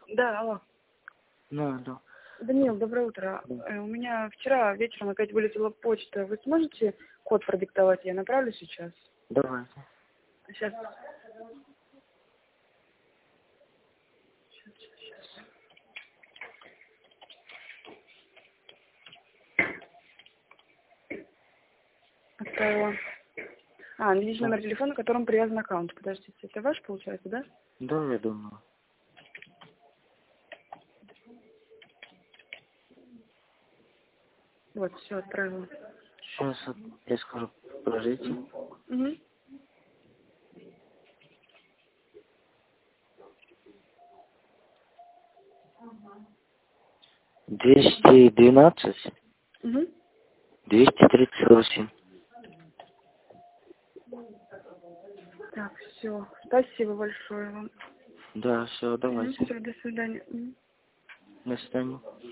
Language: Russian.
Да, алло. Да. Даниил, доброе утро. Да. У меня вчера вечером опять вылетела почта. Вы сможете код продиктовать? Я направлю сейчас. Давайте. Сейчас. Отправила. Видите номер телефона, к которому привязан аккаунт. Подождите, это ваш, получается, да? Да, я думаю. Вот, все, отправила. Сейчас я скажу, подождите. Угу. $212 Угу. 238. Так, все. Спасибо большое вам. Да, все, давайте. Все, до свидания. До свидания.